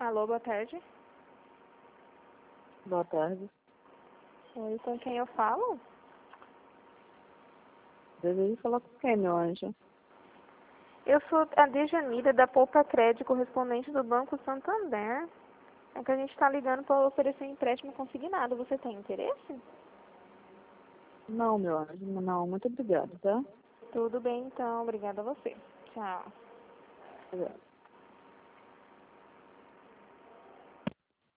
Alô, boa tarde. Boa tarde. Oi, com quem eu falo? Desejo falar com quem, meu anjo? Eu sou a Dejanira, da Poupa Crédito, correspondente do Banco Santander. É que a gente está ligando para oferecer um empréstimo consignado. Você tem interesse? Não, meu anjo, não. Muito obrigada, tá? Tudo bem, então. Obrigada a você. Tchau. Obrigada.